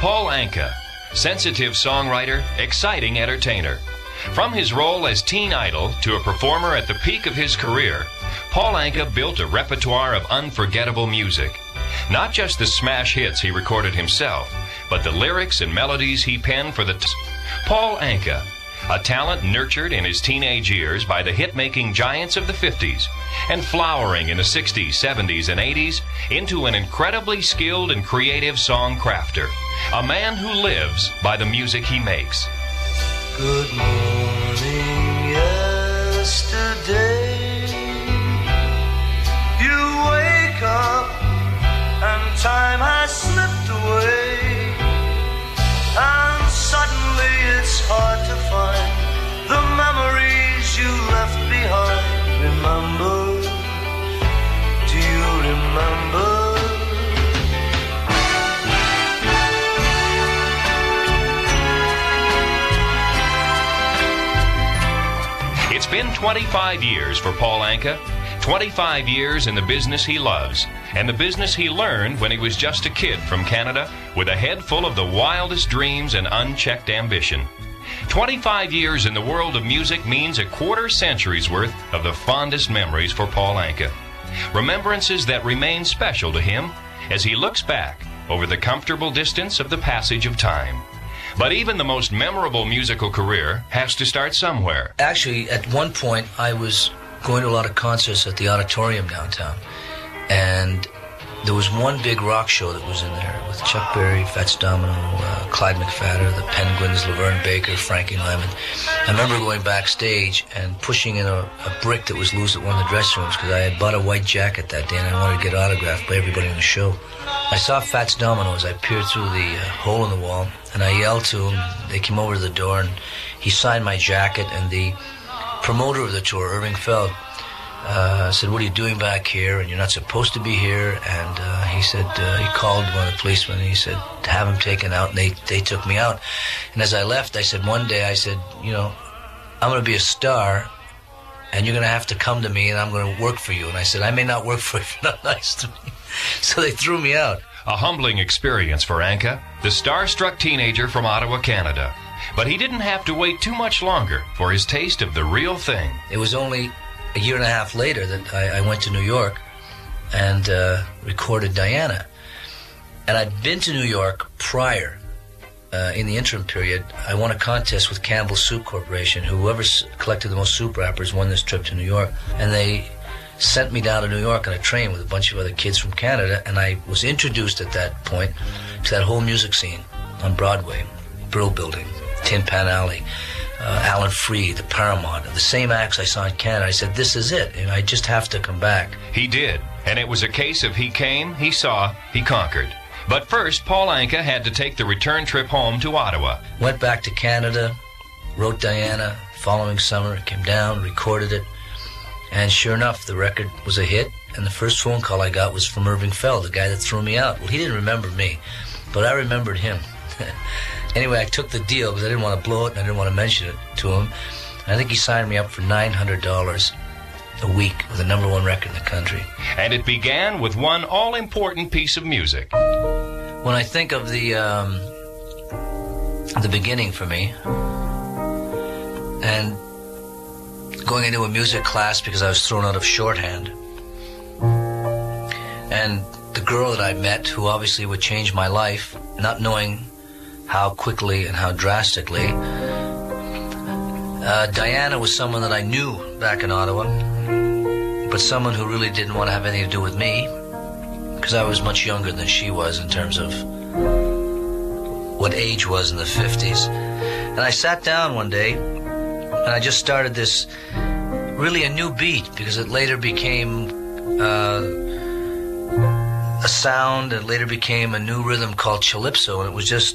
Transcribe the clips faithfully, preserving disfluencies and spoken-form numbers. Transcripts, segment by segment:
Paul Anka, sensitive songwriter, exciting entertainer. From his role as teen idol to a performer at the peak of his career, Paul Anka built a repertoire of unforgettable music. Not just the smash hits he recorded himself, but the lyrics and melodies he penned for the... T- Paul Anka, a talent nurtured in his teenage years by the hit-making giants of the fifties, and flowering in the sixties, seventies, and eighties into an incredibly skilled and creative song crafter. A man who lives by the music he makes. Good morning, yesterday. You wake up and time has slipped away, and suddenly it's hard to find the memories you left behind. Remember, do you remember? It's been twenty-five years for Paul Anka, twenty-five years in the business he loves, and the business he learned when he was just a kid from Canada with a head full of the wildest dreams and unchecked ambition. twenty-five years in the world of music means a quarter century's worth of the fondest memories for Paul Anka. Remembrances that remain special to him as he looks back over the comfortable distance of the passage of time. But even the most memorable musical career has to start somewhere. Actually, at one point, I was going to a lot of concerts at the auditorium downtown, and there was one big rock show that was in there with Chuck Berry, Fats Domino, uh, Clyde McPhatter, the Penguins, Laverne Baker, Frankie Lyman. I remember going backstage and pushing in a, a brick that was loose at one of the dressing rooms because I had bought a white jacket that day and I wanted to get autographed by everybody in the show. I saw Fats Domino as I peered through the uh, hole in the wall, and I yelled to him. They came over to the door, and he signed my jacket, and the promoter of the tour, Irving Feld, uh, said, "What are you doing back here? And you're not supposed to be here." And uh, he said, uh, he called one of the policemen, and he said, to have him taken out, and they, they took me out. And as I left, I said, one day, I said, you know, I'm going to be a star, and you're going to have to come to me, and I'm going to work for you. And I said, I may not work for you if you're not nice to me. So they threw me out. A humbling experience for Anka, the star-struck teenager from Ottawa, Canada. But he didn't have to wait too much longer for his taste of the real thing. It was only a year and a half later that I, I went to New York and uh, recorded Diana. And I'd been to New York prior. Uh, in the interim period, I won a contest with Campbell Soup Corporation. Whoever collected the most soup wrappers won this trip to New York. And they sent me down to New York on a train with a bunch of other kids from Canada, and I was introduced at that point to that whole music scene on Broadway, Brill Building, Tin Pan Alley, uh, Alan Freed, the Paramount, the same acts I saw in Canada. I said, this is it, and I just have to come back. He did, and it was a case of he came, he saw, he conquered. But first, Paul Anka had to take the return trip home to Ottawa. Went back to Canada, wrote Diana. Following summer, came down, recorded it. And sure enough, the record was a hit, and the first phone call I got was from Irving Feld, the guy that threw me out. Well, he didn't remember me, but I remembered him. Anyway, I took the deal because I didn't want to blow it and I didn't want to mention it to him. And I think he signed me up for nine hundred dollars a week with the number one record in the country. And it began with one all-important piece of music. When I think of the, um, the beginning for me, and going into a music class because I was thrown out of shorthand. And the girl that I met, who obviously would change my life, not knowing how quickly and how drastically. Uh, Diana was someone that I knew back in Ottawa, but someone who really didn't want to have anything to do with me, because I was much younger than she was in terms of what age was in the fifties. And I sat down one day, and I just started this, really a new beat, because it later became uh, a sound, and later became a new rhythm called Calypso, and it was just...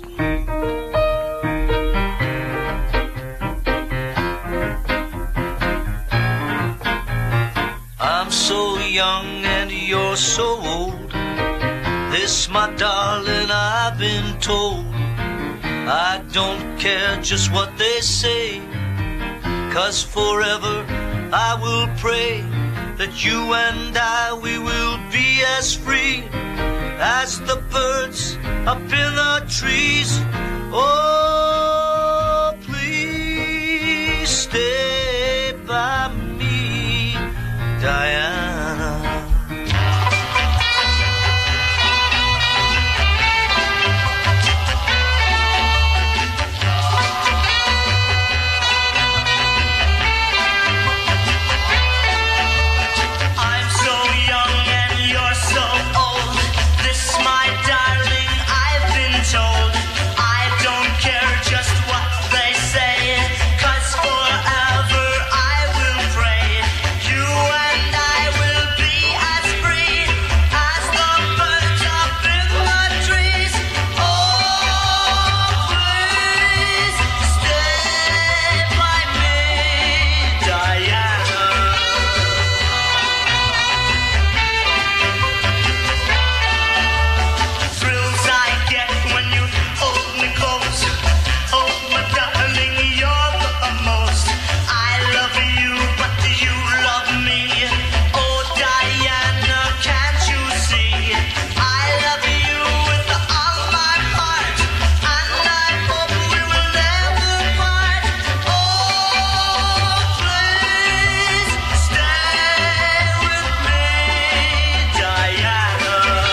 I'm so young and you're so old, this, my darling, I've been told. I don't care just what they say, 'cause forever I will pray that you and I, we will be as free as the birds up in the trees. Oh, please stay by me, Diana. I'm so young and you're so old. This, my darling, I've been told. I don't care just what they say, 'cause forever I will pray. You and I will be as free as the birds up in the trees. Oh, please stay by me, Diana. Thrills I get when you hold me close. Oh, my darling, you're the most. I love you, but you love me. Oh, Diana, can't you see? I love you with all my heart, and I hope we will never part. Oh, please stay with me, Diana.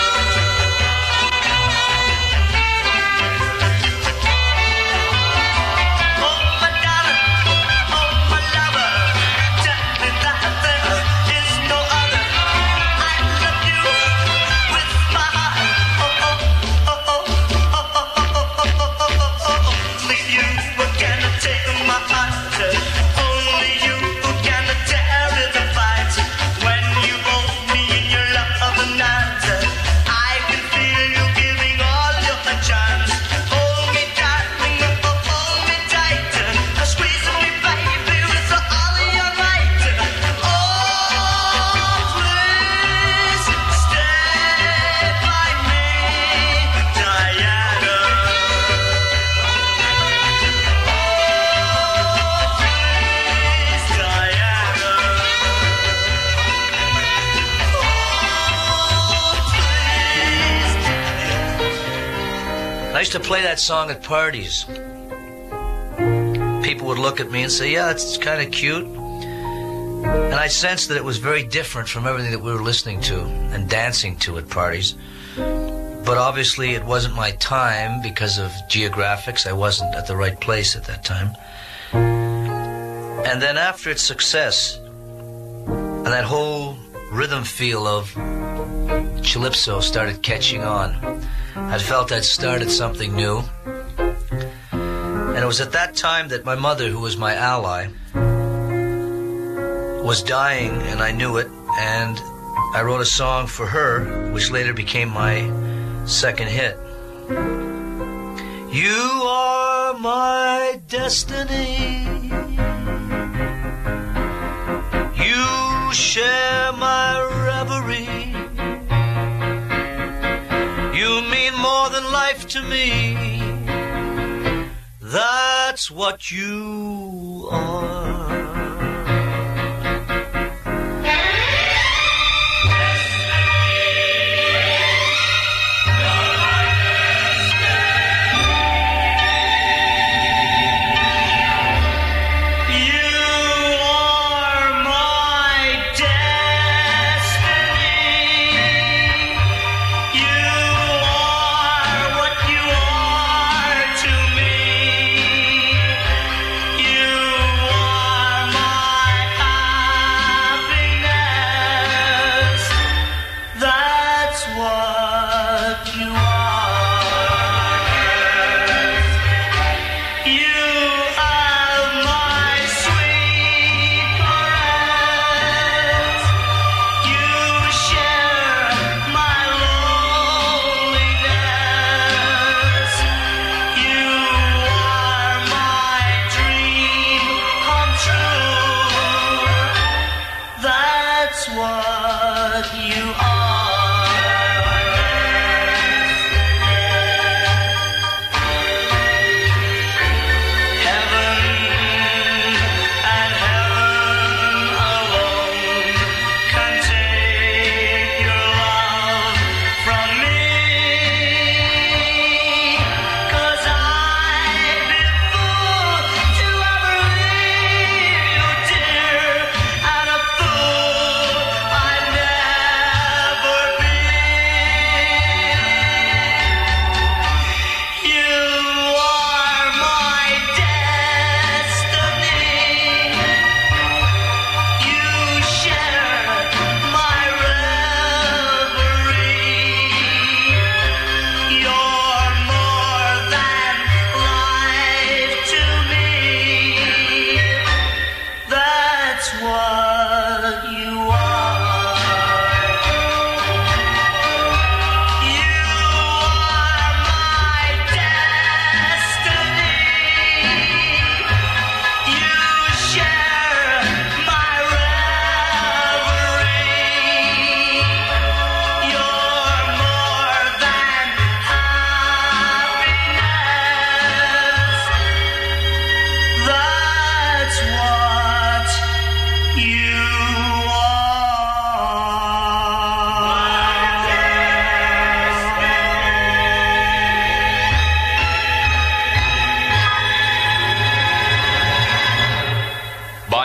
Oh, my darling, oh, my lover, tell me that there is no other. I love you with my heart. Oh, oh, oh, oh, oh, oh, oh, oh, oh, oh, oh. Only you who can take my heart. Only you who can tear it apart. When you hold me in your love night, I can feel you giving all your charms. Hold me, darling, oh, hold me tight. Squeeze me, baby, with all your might. Oh, please stay by me, Diana. Oh, please, Diana. I used to play that song at parties. People would look at me and say, yeah, it's kind of cute. And I sensed that it was very different from everything that we were listening to and dancing to at parties. But obviously it wasn't my time because of geographics. I wasn't at the right place at that time. And then after its success, and that whole rhythm feel of Calypso started catching on, I felt I'd started something new. And it was at that time that my mother, who was my ally, was dying, and I knew it, and I wrote a song for her, which later became my second hit. You are my destiny. You share my reverie. You mean more than life to me. That's what you are. You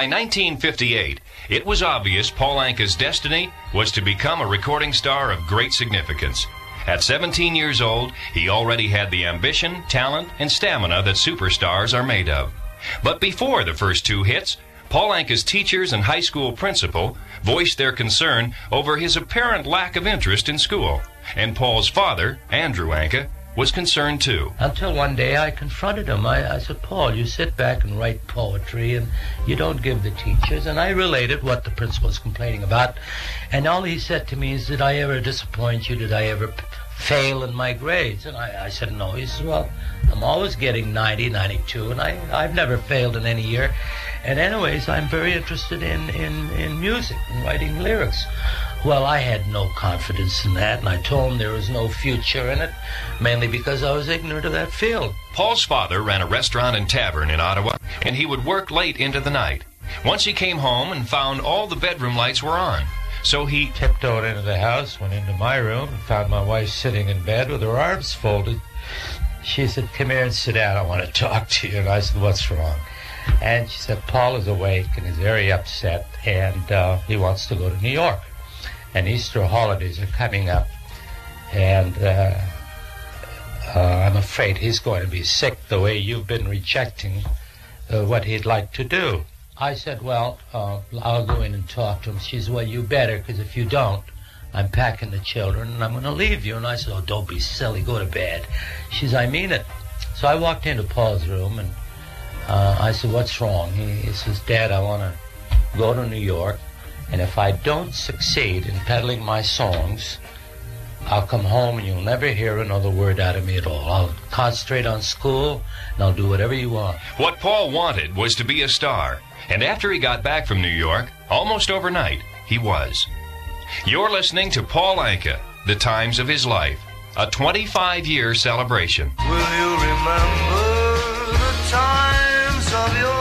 nineteen fifty-eight, it was obvious Paul Anka's destiny was to become a recording star of great significance. At seventeen years old, he already had the ambition, talent, and stamina that superstars are made of. But before the first two hits, Paul Anka's teachers and high school principal voiced their concern over his apparent lack of interest in school. And Paul's father, Andrew Anka, was concerned too. Until one day I confronted him. I, I said, Paul, you sit back and write poetry and you don't give the teachers. And I related what the principal was complaining about. And all he said to me is, did I ever disappoint you? Did I ever p- fail in my grades? And I, I said, no. He said, well, I'm always getting ninety, ninety-two, and I, I've never failed in any year. And anyways, I'm very interested in, in, in music and writing lyrics. Well, I had no confidence in that, and I told him there was no future in it, mainly because I was ignorant of that field. Paul's father ran a restaurant and tavern in Ottawa, and he would work late into the night. Once he came home and found all the bedroom lights were on, so he tiptoed into the house, went into my room, and found my wife sitting in bed with her arms folded. She said, come here and sit down, I want to talk to you. And I said, what's wrong? And she said, Paul is awake and is very upset, and uh, he wants to go to New York. And Easter holidays are coming up, and uh, uh, I'm afraid he's going to be sick the way you've been rejecting uh, what he'd like to do. I said, well, uh, I'll go in and talk to him. She said, well, you better, because if you don't, I'm packing the children and I'm going to leave you. And I said, oh, don't be silly, go to bed. She said, I mean it. So I walked into Paul's room, and uh, I said, what's wrong? He, he says, Dad, I want to go to New York. And if I don't succeed in peddling my songs, I'll come home and you'll never hear another word out of me at all. I'll concentrate on school, and I'll do whatever you want. What Paul wanted was to be a star. And after he got back from New York, almost overnight, he was. You're listening to Paul Anka, The Times of His Life, a twenty-five-year celebration. Will you remember the times of your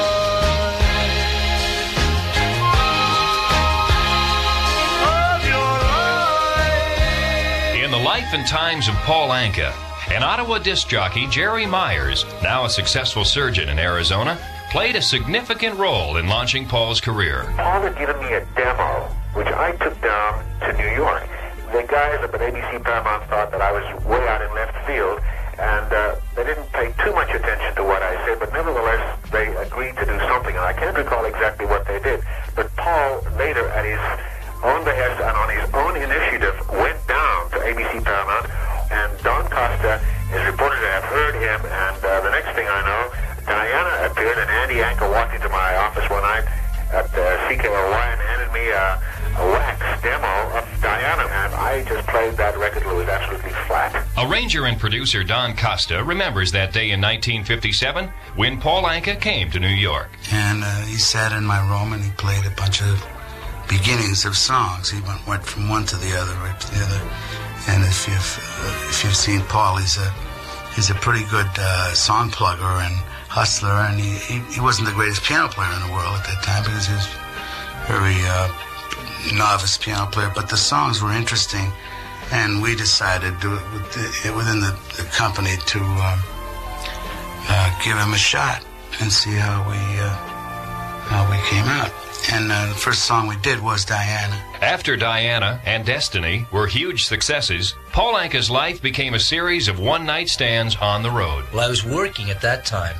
In the life and times of Paul Anka, an Ottawa disc jockey, Jerry Myers, now a successful surgeon in Arizona, played a significant role in launching Paul's career. Paul had given me a demo, which I took down to New York. The guys up at A B C Paramount thought that I was way out in left field, and uh, they didn't pay too much attention to what I said, but nevertheless, they agreed to do something, and I can't recall exactly what they did. But Paul, later, at his own behest and on his own initiative, went down to A B C Paramount, and Don Costa is reported to have heard him, and uh, the next thing I know, Diana appeared, and Andy Anka walked into my office one night at uh, C K O Y and handed me a, a wax demo of Diana, and I just played that record till it was absolutely flat. Arranger and producer Don Costa remembers that day in nineteen fifty-seven when Paul Anka came to New York. And uh, he sat in my room and he played a bunch of beginnings of songs. He went, went from one to the other, right to the other. And if you've uh, if you've seen Paul, he's a he's a pretty good uh, song plugger and hustler, and he, he he wasn't the greatest piano player in the world at that time because he was very uh, novice piano player. But the songs were interesting, and we decided to, within the, the company to um, uh, give him a shot and see how we uh, how we came out. And uh, the first song we did was Diana. After Diana and Destiny were huge successes, Paul Anka's life became a series of one-night stands on the road. Well, I was working at that time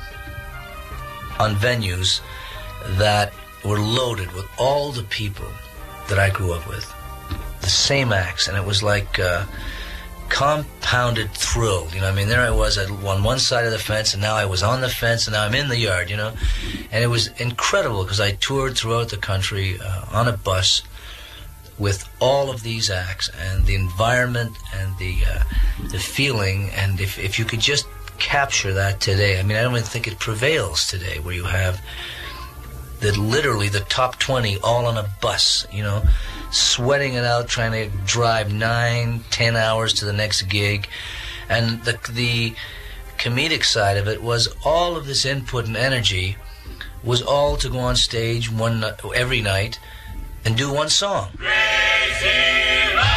on venues that were loaded with all the people that I grew up with. The same acts, and it was like uh, compounded thrill. You know, I mean, there I was on one side of the fence, and now I was on the fence, and now I'm in the yard, you know. And it was incredible because I toured throughout the country uh, on a bus with all of these acts, and the environment and the uh, the feeling. And if, if you could just capture that today, I mean, I don't even think it prevails today, where you have the literally the top twenty all on a bus, you know, sweating it out, trying to drive nine, ten hours to the next gig. And the the comedic side of it was all of this input and energy was all to go on stage one every night and do one song. Crazy love.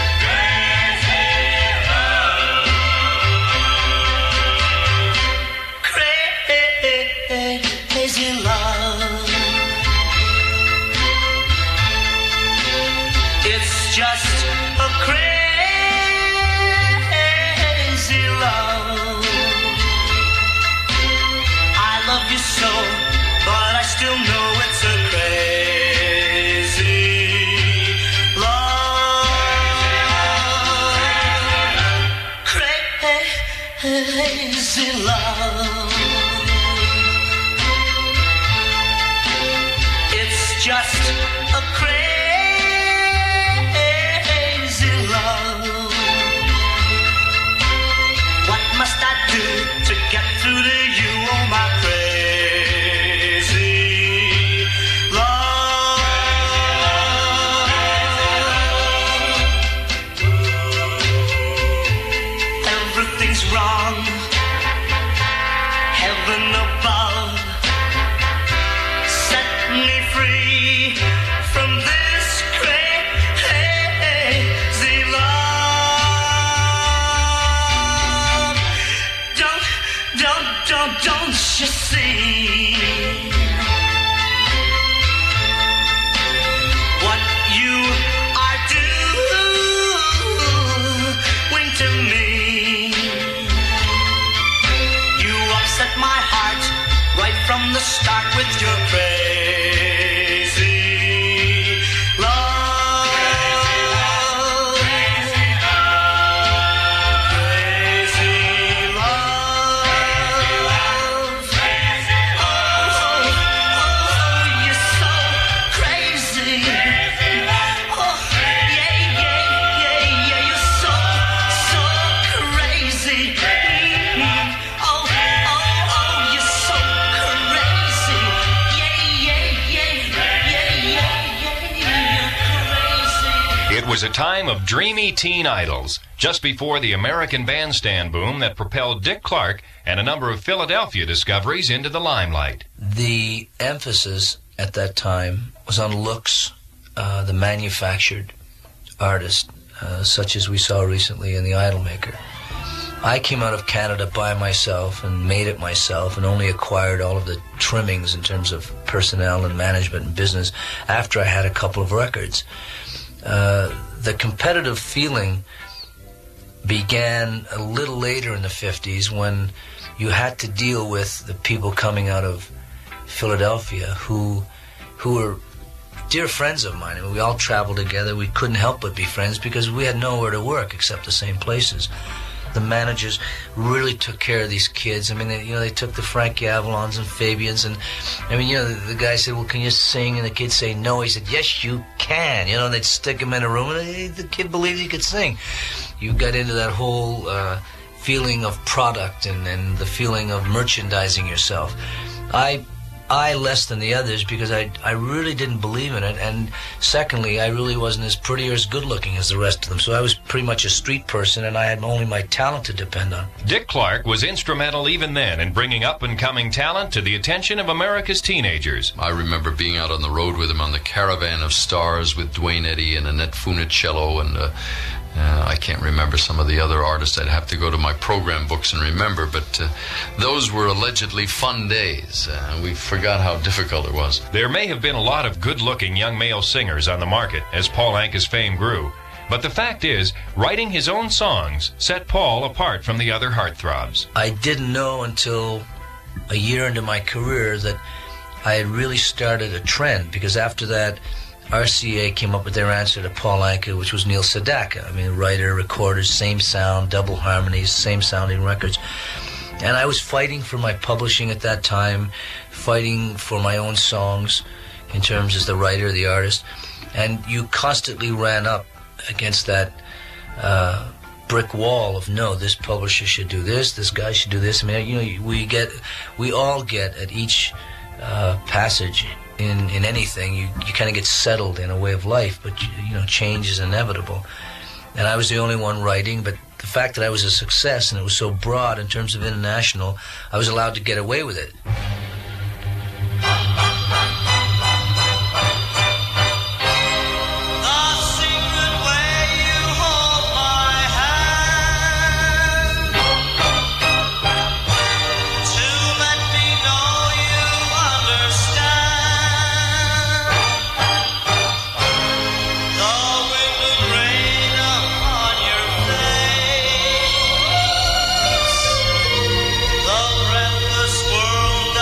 Crazy love. you so, but I still know it's a crazy love. Crazy love. It's just a crazy love. What must I do to get through to you, oh my crazy love? Everything's wrong. Heaven above, set me free from this crazy love. Don't, don't, don't, don't you see what you are doing to me? You upset my heart right from the start with your crazy love. Crazy love. Crazy love. Crazy love. Oh, oh, you're so crazy. Oh, yeah, yeah, yeah, yeah, you're so, so crazy. Mm, oh, oh, oh, you're so crazy. Yeah, yeah, yeah, yeah, yeah, yeah, you're crazy. It was a time of dreamy teen idols, just before the American bandstand boom that propelled Dick Clark and a number of Philadelphia discoveries into the limelight. The emphasis at that time was on looks, uh, the manufactured artist, uh, such as we saw recently in The Idolmaker. I came out of Canada by myself and made it myself and only acquired all of the trimmings in terms of personnel and management and business after I had a couple of records. Uh, the competitive feeling began a little later in the fifties when you had to deal with the people coming out of Philadelphia who who were dear friends of mine. I mean, we all traveled together. We couldn't help but be friends because we had nowhere to work except the same places. The managers really took care of these kids. I mean, they, you know, they took the Frankie Avalons and Fabians, and I mean, you know, the, the guy said, "Well, can you sing?" And the kids say, "No." He said, "Yes, you can." You know, and they'd stick him in a room, and they, the kid believed he could sing. You got into that whole uh, feeling of product and, and the feeling of merchandising yourself. I. I less than the others because I, I really didn't believe in it, and secondly, I really wasn't as pretty or as good looking as the rest of them, so I was pretty much a street person and I had only my talent to depend on. Dick Clark was instrumental even then in bringing up-and-coming talent to the attention of America's teenagers. I remember being out on the road with him on the Caravan of Stars with Duane Eddy and Annette Funicello and uh, Uh, I can't remember some of the other artists. I'd have to go to my program books and remember, but uh, those were allegedly fun days. Uh, we forgot how difficult it was. There may have been a lot of good-looking young male singers on the market as Paul Anka's fame grew, but the fact is, writing his own songs set Paul apart from the other heartthrobs. I didn't know until a year into my career that I had really started a trend, because after that, R C A came up with their answer to Paul Anka, which was Neil Sedaka. I mean, writer, recorder, same sound, double harmonies, same sounding records. And I was fighting for my publishing at that time, fighting for my own songs in terms as the writer, the artist. And you constantly ran up against that uh, brick wall of, no, this publisher should do this, this guy should do this. I mean, you know, we get, we all get at each uh, passage In, in anything, you, you kind of get settled in a way of life, but you, you know, change is inevitable. And I was the only one writing, but the fact that I was a success and it was so broad in terms of international, I was allowed to get away with it. The breathless world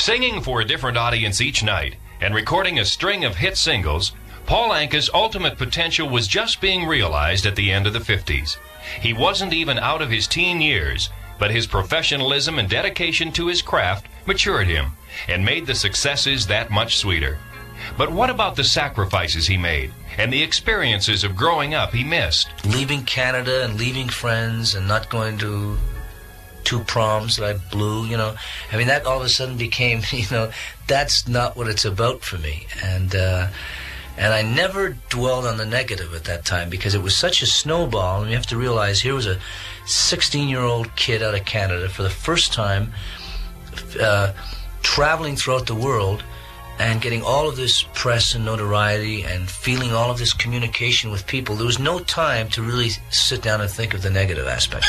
Singing for a different audience each night and recording a string of hit singles, Paul Anka's ultimate potential was just being realized at the end of the fifties. He wasn't even out of his teen years, but his professionalism and dedication to his craft matured him and made the successes that much sweeter. But what about the sacrifices he made and the experiences of growing up he missed? Leaving Canada and leaving friends and not going to two proms that I blew, you know. I mean, that all of a sudden became, you know, that's not what it's about for me. And uh, and I never dwelled on the negative at that time because it was such a snowball. And you have to realize here was a sixteen-year-old kid out of Canada for the first time uh, traveling throughout the world and getting all of this press and notoriety and feeling all of this communication with people. There was no time to really sit down and think of the negative aspect.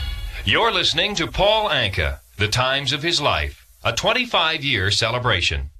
You're listening to Paul Anka, The Times of His Life, a twenty-five year celebration.